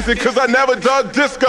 music cause I never dug disco.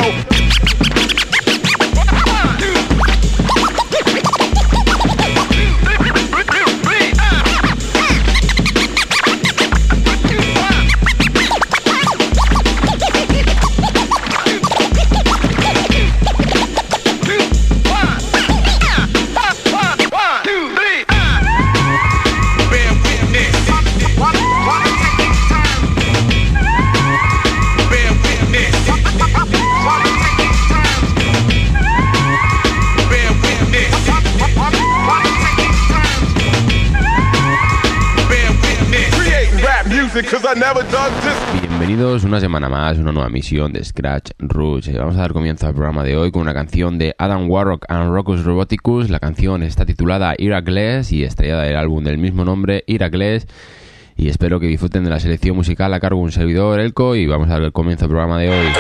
Bienvenidos una semana más, una nueva misión de Scratch Roots. Vamos a dar comienzo al programa de hoy con una canción de Adam Warrock and Rockus Roboticus. La canción está titulada Heracles y estrellada del álbum del mismo nombre, Heracles. Y espero que disfruten de la selección musical a cargo de un servidor, Elko, y vamos a dar el comienzo al programa de hoy.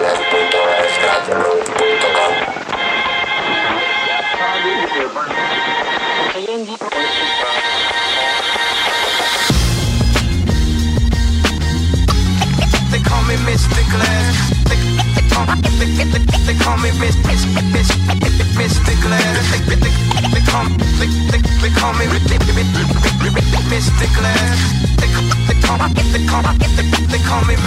They call me Mystic Lad. They call me Mystic Lad. They call me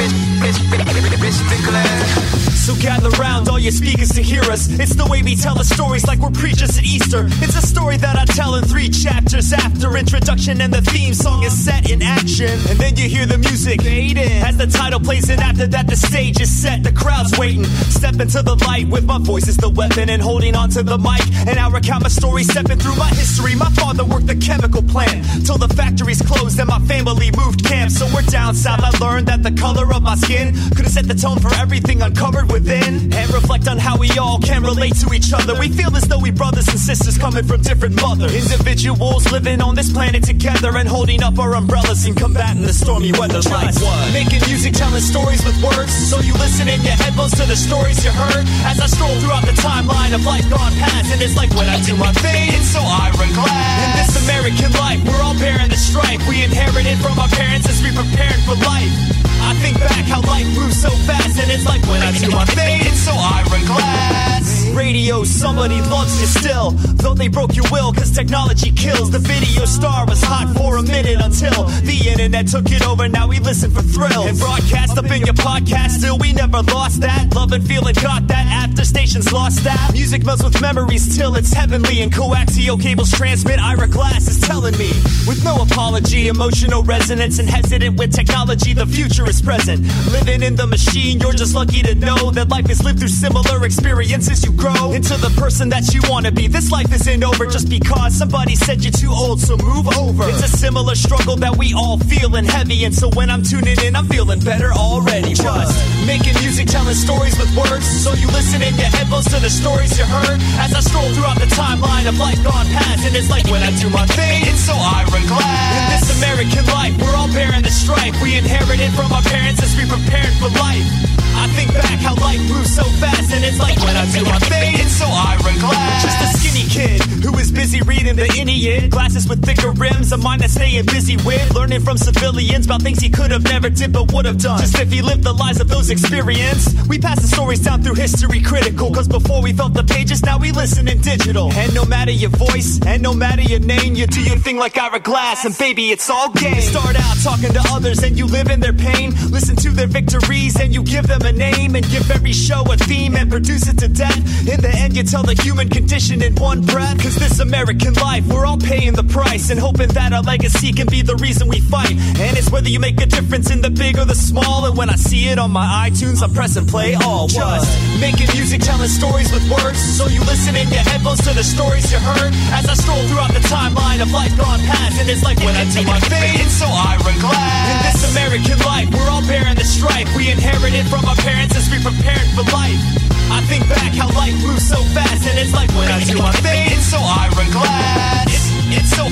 Mystic Lad. So gather round all your speakers to hear us. It's the way we tell the stories like we're preachers at Easter. It's a story that I tell in 3 chapters after introduction and the theme song is set in action. And then you hear the music fade in as the title plays, and after that the stage is set, the crowd's waiting. Step into the light with my voice as the weapon and holding on to the mic. And I recount my story, stepping through my history. My father worked the chemical plant till the factories closed and my family moved camps. So we're down south. I learned that the color of my skin could have set the tone for everything uncovered within, and reflect on how we all can relate to each other. We feel as though we brothers and sisters coming from different mothers. Individuals living on this planet together and holding up our umbrellas and combating the stormy weather. Like what? Making music, telling stories with words, so you listen in your headphones to the stories you heard. As I stroll throughout the timeline of life gone past, and it's like when I do my thing, it's so ironclad. In this American life, we're all bearing the stripe we inherited from our parents as we prepared for life. I think back how life moves so fast, and it's like when I do my thing, it's so ironclad. Radio, somebody loves you still, though they broke your will, cause technology kills. The video star was hot for a minute until the internet took it over. Now we listen for thrills and broadcast up in your podcast. Still we never lost that love and feeling, got that after stations lost that. Music melts with memories till it's heavenly, and coaxial cables transmit. Ira Glass is telling me with no apology, emotional resonance, and hesitant with technology, the future is present. Living in the machine, you're just lucky to know that life is lived through similar experiences. You grow into the person that you want to be. This life isn't over just because somebody said you're too old, so move over. It's a similar struggle that we all feel and heavy, and so when I'm tuning in, I'm feeling better already. Just making music, telling stories with words, so you listen in your headphones to the stories you heard. As I stroll throughout the timeline of life gone past, and it's like when I do my thing, it's so ironclad. In this American life, we're all bearing the stripe we inherited from our parents as we prepared for life. I think back how life moves so fast, and it's like when I do my thing, it's so ironclad. Just a skinny kid who is busy reading the Aeneid, glasses with thicker rims, a mind that's staying busy with learning from civilians about things he could have never did but would have done, just if he lived the lives of those experiences. We pass the stories down through history critical, cause before we felt the pages, now we listen in digital. And no matter your voice, and no matter your name, you do your thing like Ira Glass, and baby, it's all game. You start out talking to others and you live in their pain, listen to their victories and you give them a name, and give every show a theme and produce it to death. In the end, you tell the human condition in one breath, cause this American life, we're all paying the price, and hoping that our legacy can be the reason we fight. And it's whether you make a difference in the big or the small, and when I see it on my iTunes, I'm pressing play all. Just making music, telling stories with words, so you listen in your headphones to the stories you heard. As I stroll throughout the timeline of life gone past, and it's like when I do my thing, it's so ironclad. In this American life, we're all bearing the stripe we inherited from our parents as we prepared for life. I think back how life moves so fast, and it's like when I do my thing, it's so ironclad. It's so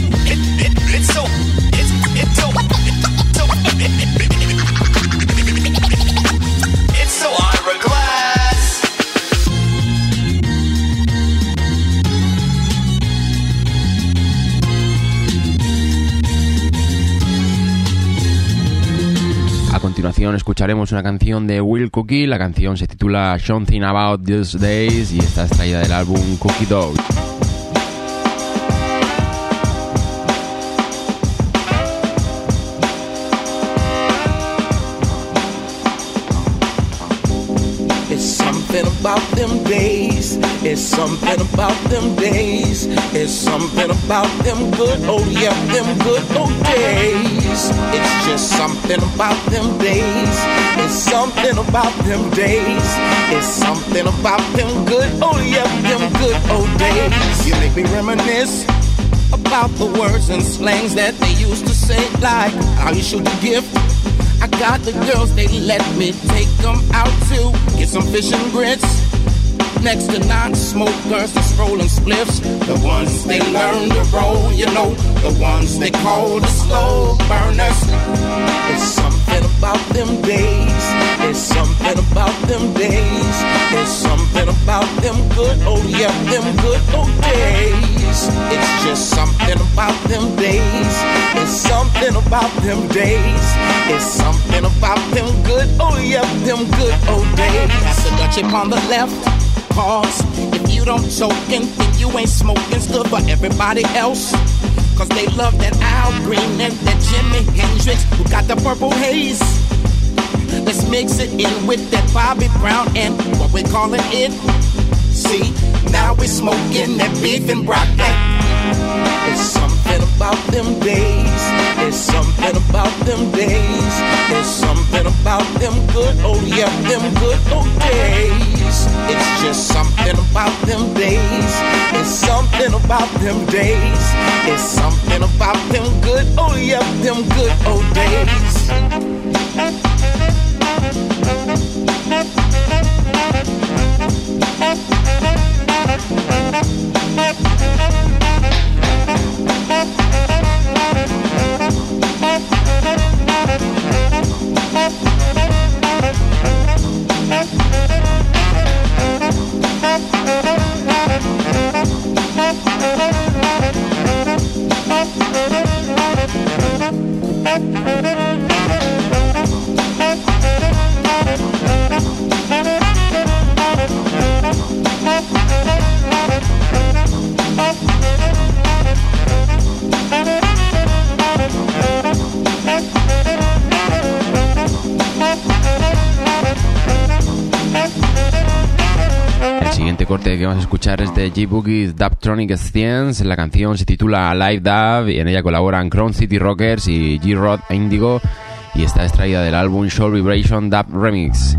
ironclad. continuación escucharemos una canción de Will Cookie. La canción se titula Something About These Days y está extraída del álbum Cookie Dog. Something about them days. It's something about them days. It's something about them good, oh yeah, them good old days. It's just something about them days. It's something about them days. It's something about them good, oh yeah, them good old days. You make me reminisce about the words and slangs that they used to say, like how you shoot the gift. I got the girls, they let me take them out to get some fish and grits. Next to non-smokers and strolling spliffs, the ones they learn to roll, you know, the ones they call the slow burners. It's something about them days. It's something about them days. It's something about them good, oh yeah, them good old days. It's just something about them days. It's something about them days. It's something about them good, oh yeah, them good old days. That's a Dutch on the left. Pause. If you don't choking, then you ain't smoking. Stood for everybody else. Cause they love that Al Green and that Jimi Hendrix who got the purple haze. Let's mix it in with that Bobby Brown and what we calling it. See, now we're smoking that beef and broccoli. It's something about them days. It's something about them days. There's something about them good, oh yeah, them good old days. It's just something about them days. It's something about them days. It's something about them good, oh yeah, them good old days. El siguiente corte que vamos a escuchar es de G-Boogie's Dubtronic Science. La canción se titula Live Dub y en ella colaboran Crown City Rockers y G-Rod Indigo y está extraída del álbum Soul Vibration Dub Remix.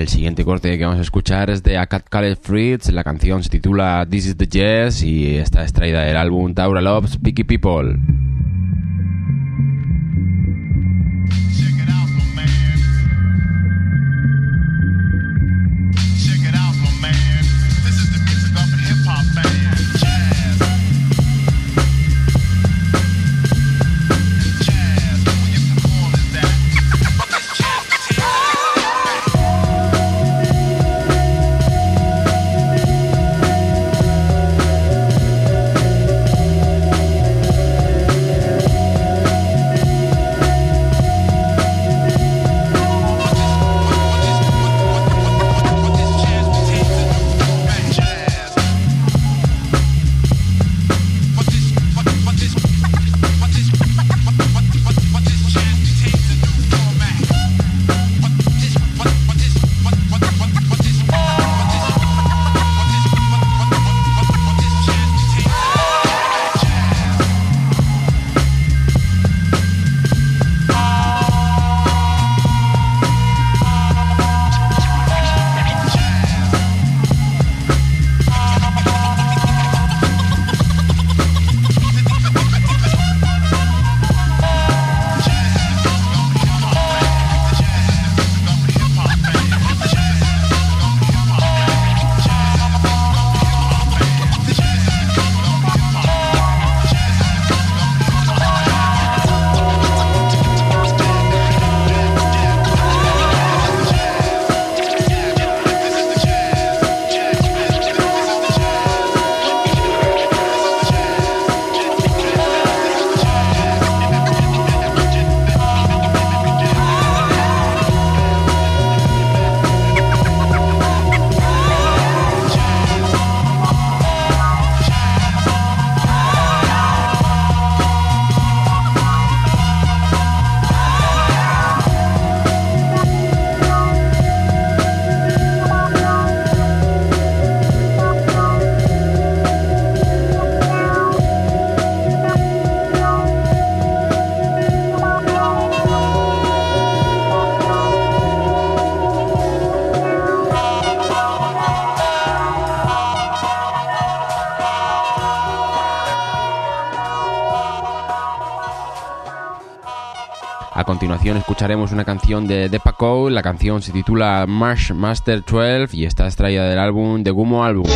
El siguiente corte que vamos a escuchar es de A Cat Called Fritz. La canción se titula This Is The Jazz y está extraída del álbum Taura Loves Picky People. A continuación escucharemos una canción de Depakote. La canción se titula March Master 12 y está extraída del álbum The Gummo Album.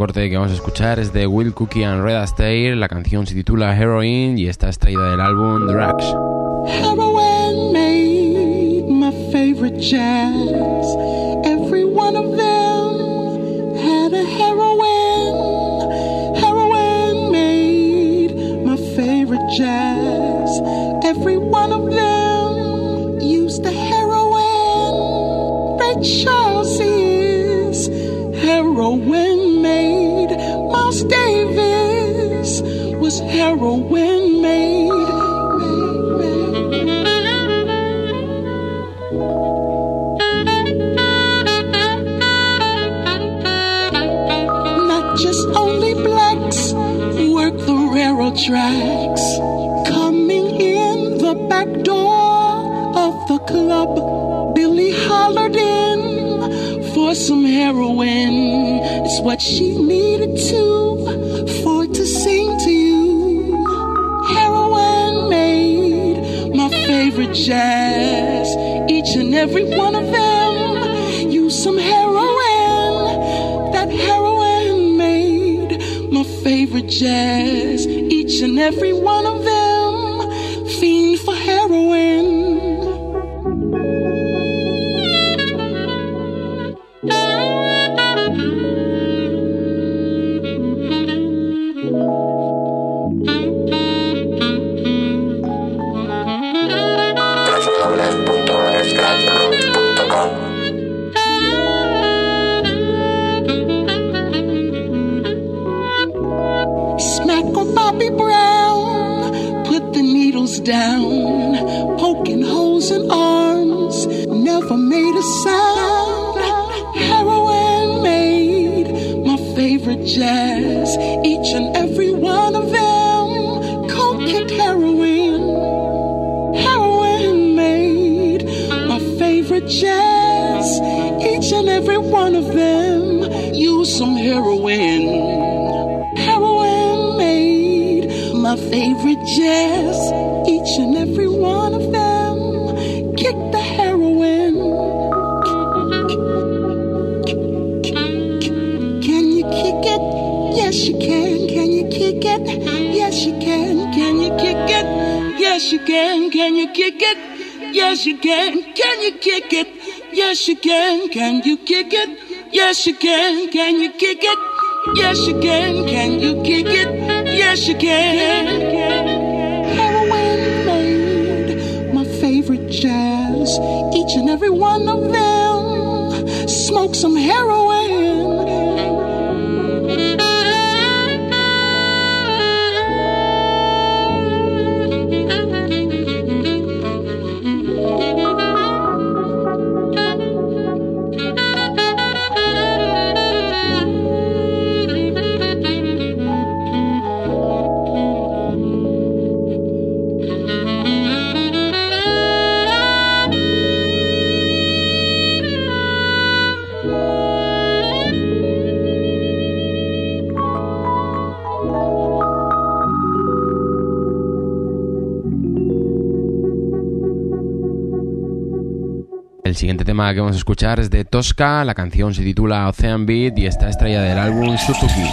corte que vamos a escuchar es de Will Cookie and Red Astaire. La canción se titula Heroin y está extraída del álbum Drugs. Heroin made my favorite jazz. Every one of them had a heroin. Heroin made my favorite jazz. Every one of them used the heroin. Ray Charles is heroin made. Miles Davis was heroin made. Not just only blacks work the railroad tracks. Coming in the back door of the club, Billie hollered in for some heroin. It's what she needed to sing to you. Heroin made my favorite jazz. Each and every one of them used some heroin. That heroin made my favorite jazz. Each and every one of them fiend for heroin. Down, poking holes in arms, never made a sound. Heroin made my favorite jazz. Each and every one of them coke kicked heroin. Heroin made my favorite jazz. Each and every one of them used some heroin. Heroin made my favorite jazz. Each and every one of them kick the heroin. Can you kick it? Yes, you can. Can you kick it? Yes, you can. Can you kick it? Yes, you can. Can you kick it? Yes, you can. Can you kick it? Yes, you can. Can you kick it? Yes, you can. Can you kick it? Yes, you can. Can you kick it? Yes, you can. Favorite jazz. Each and every one of them smoke some heroin. El siguiente tema que vamos a escuchar es de Tosca, la canción se titula Ocean Beat y está extraída del álbum Suzuki.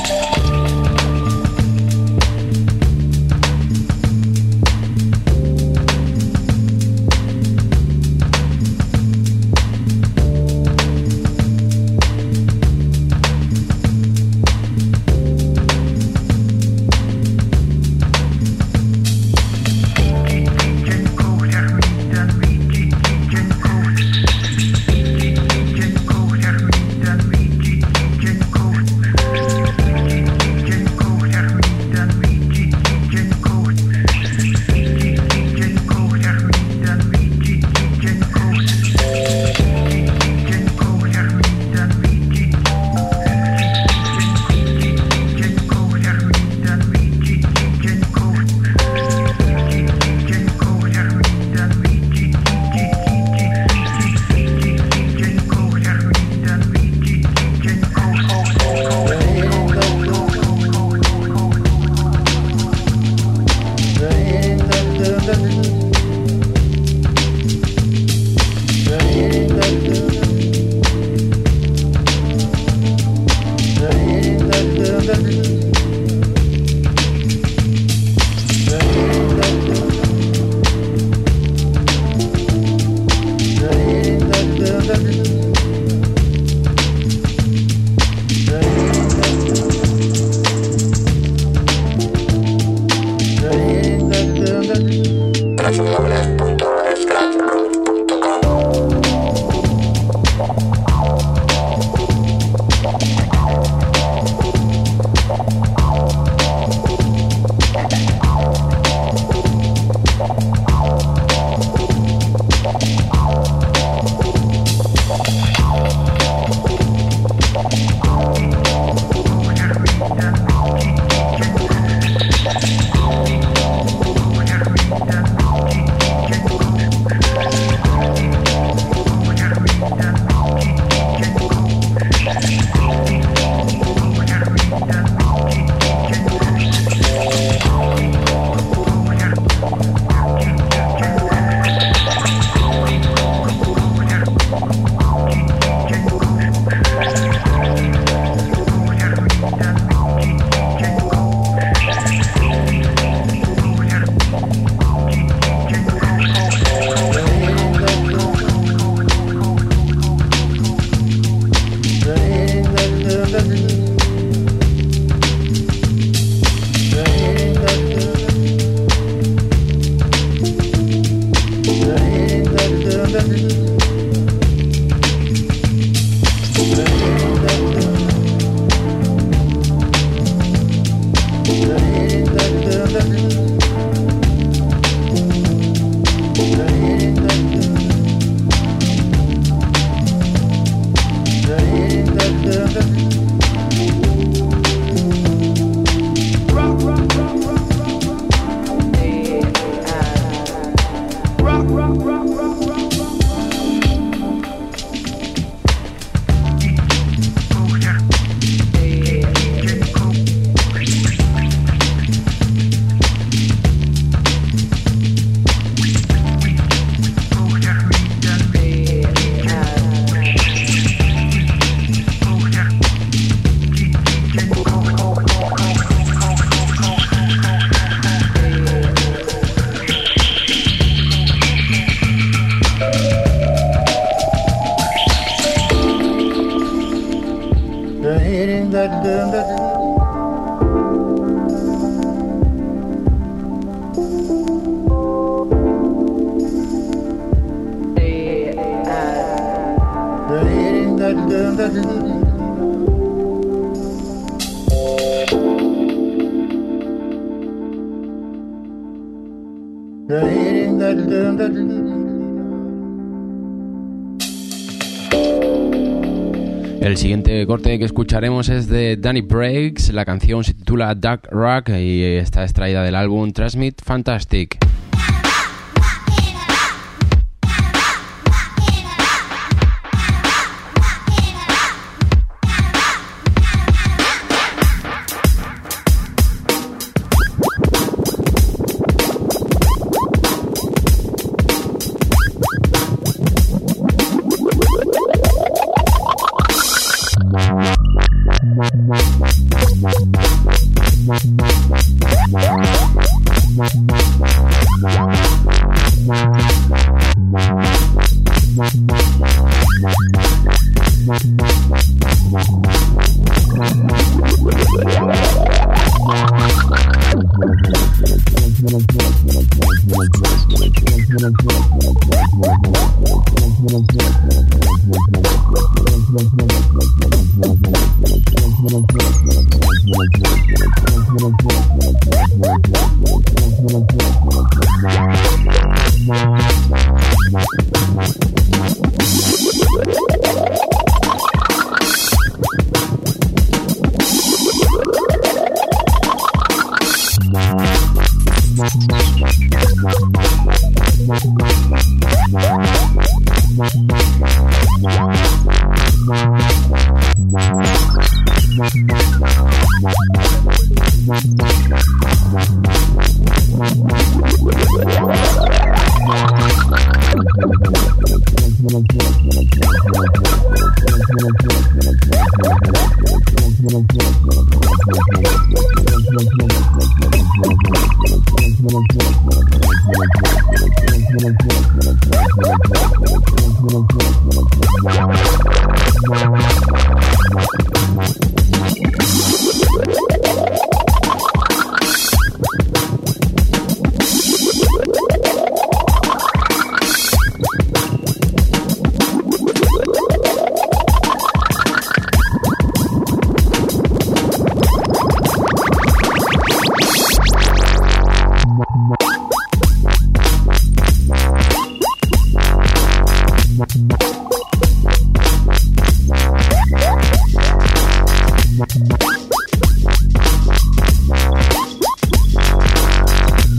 El siguiente corte que escucharemos es de Danny Breaks. La canción se titula Dark Rock y está extraída del álbum Transmit Fantastic.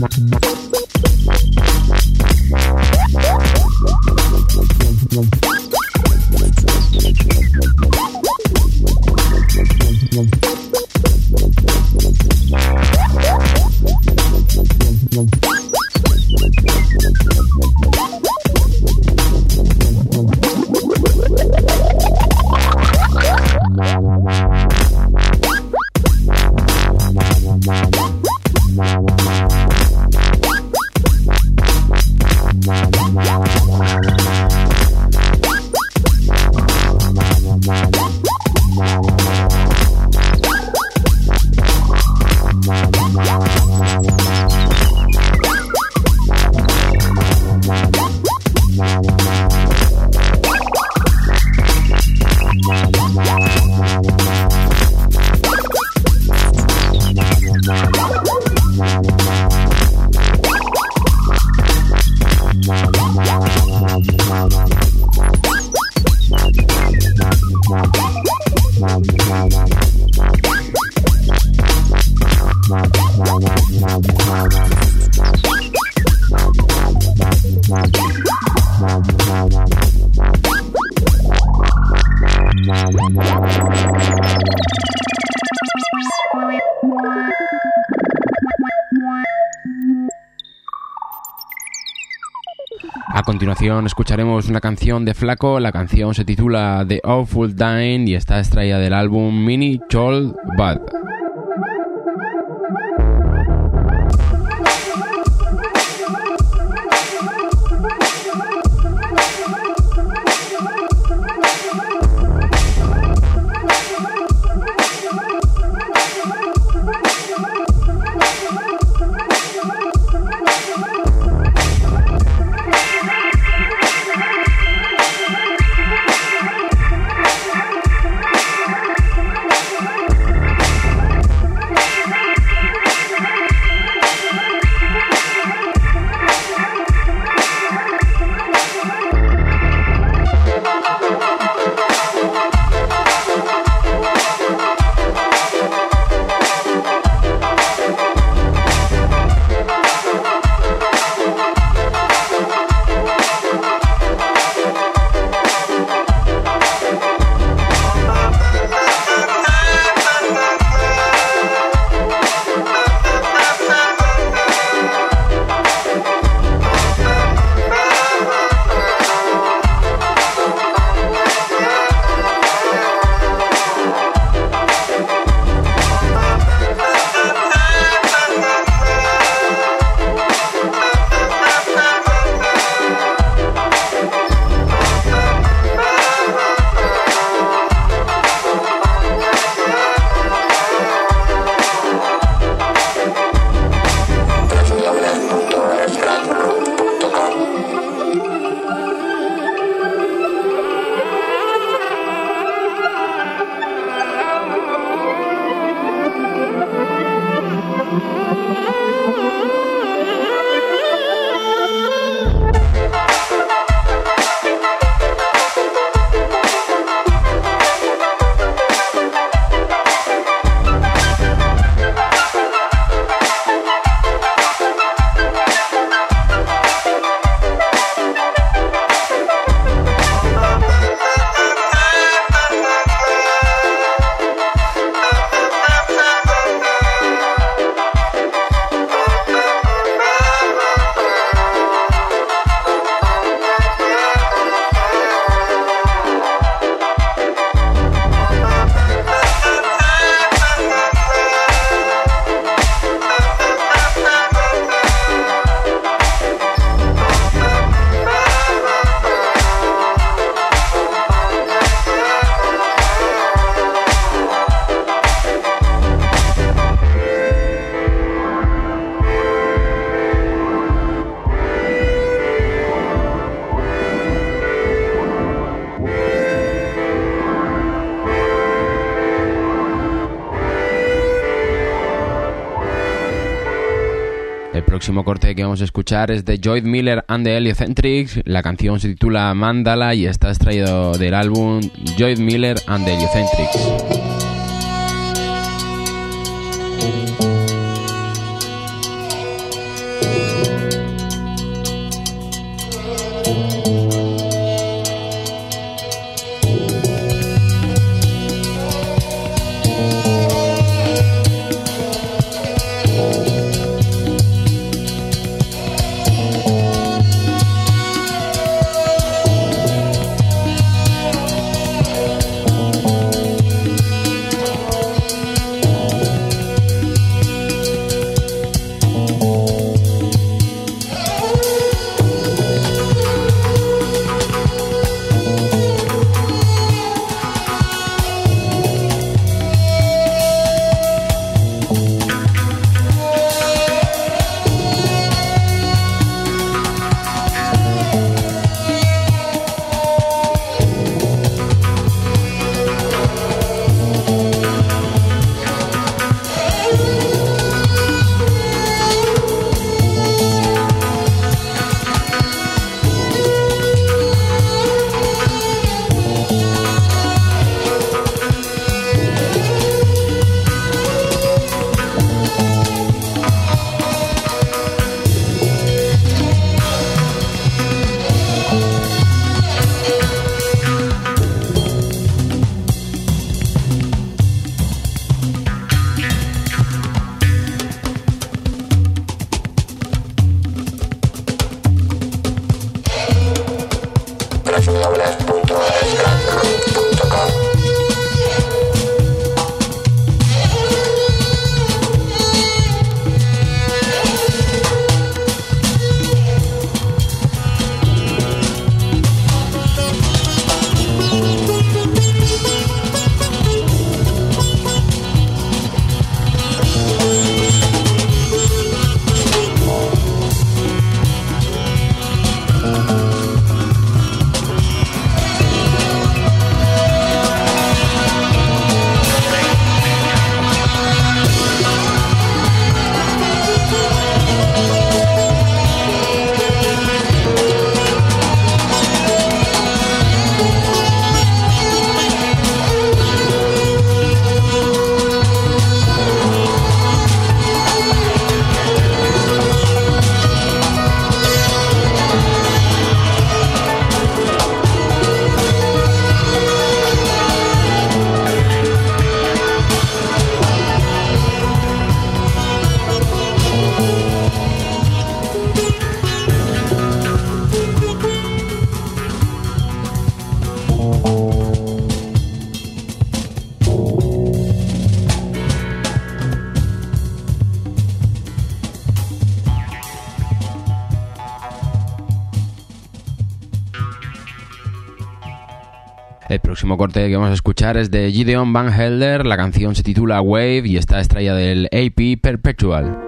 A continuación escucharemos una canción de Flaco, la canción se titula The Awful Dying y está extraída del álbum Mini Chol Bad. El próximo corte que vamos a escuchar es de Joyd Miller and the Heliocentrics. La canción se titula Mandala y está extraído del álbum Joyd Miller and the Heliocentrics. El próximo corte que vamos a escuchar es de Gideon Van Helder, la canción se titula Wave y está extraída del AP Perpetual.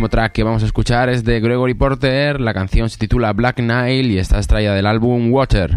track que vamos a escuchar es de Gregory Porter, la canción se titula Black Nile y está extraída del álbum Water.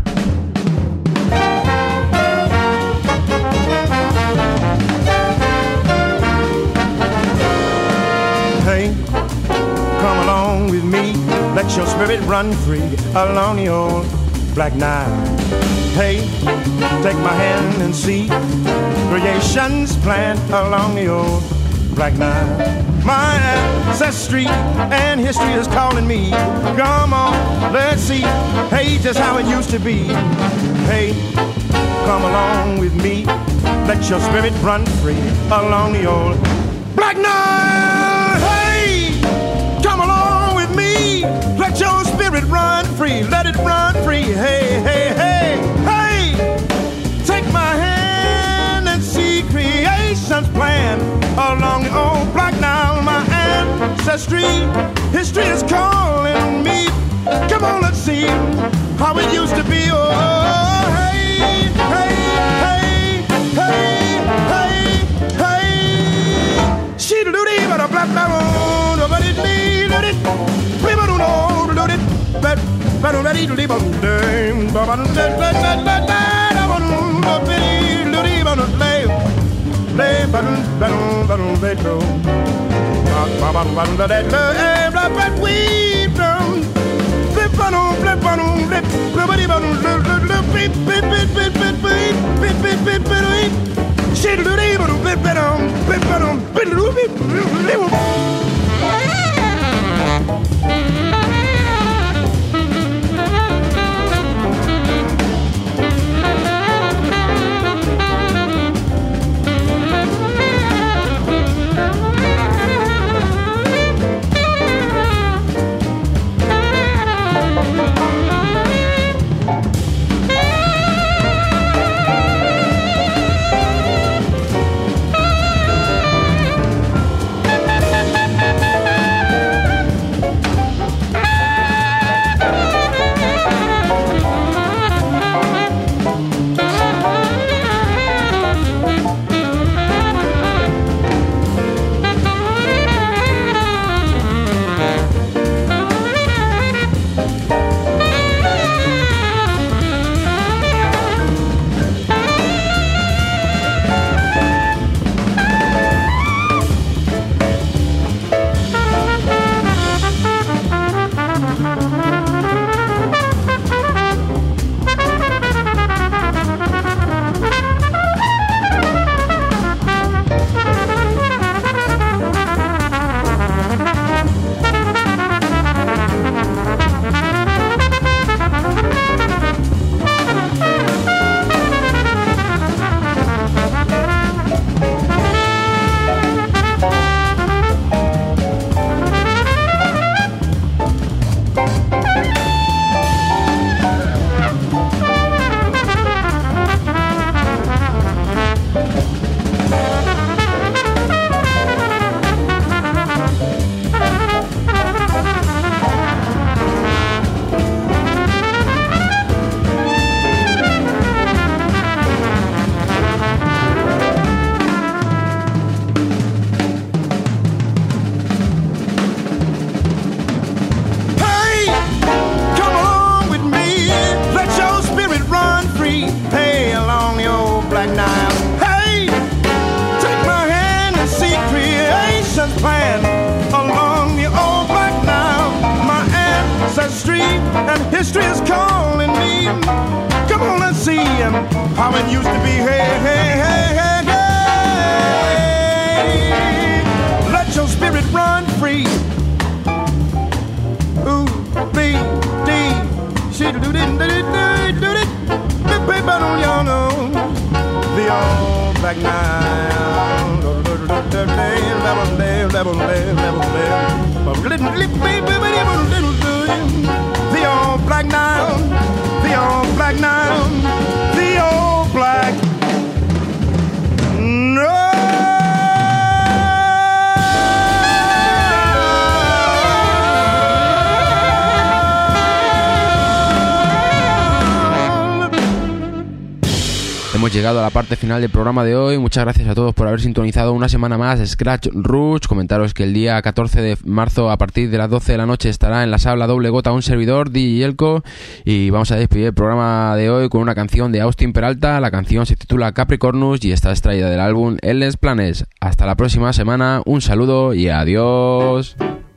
Hey, come along with me, let your spirit run free along the old Black Nile. Hey, take my hand and see creation's plan along the old Black Nile. My ancestry and history is calling me. Come on, let's see, hey, just how it used to be. Hey, come along with me, let your spirit run free along the old Black Nile. Hey, come along with me, let your spirit run free, let it run free. Hey, hey, hey, hey, take my hand and see creation's plan along the old Black Nile. My ancestry, history is calling me. Come on, let's see how it used to be. Oh, hey, hey, hey, hey, hey, hey. She do it, but a black man, nobody need it. People don't know it. But I'm ready to leave on the day. But I'm lay button bedroom. But we don't flip on flip on flip. Nobody but she do it, but flip on. History is calling me. Come on, let's see how it used to be. Hey, hey, hey, hey, hey. Let your spirit run free. Ooh, B, D, she do it, but on y'all know the old Black Nile. The old Black Nile, the old Black Nile, the old Black Nile. Hemos llegado a la parte final del programa de hoy. Muchas gracias a todos por haber sintonizado una semana más Scratch Roots. Comentaros que el día 14 de marzo a partir de las 12 de la noche estará en la sala Doble Gota un servidor, DJ Elko, y vamos a despedir el programa de hoy con una canción de Austin Peralta. La canción se titula Capricornus y está extraída del álbum Endless Planes. Hasta la próxima semana, un saludo y adiós.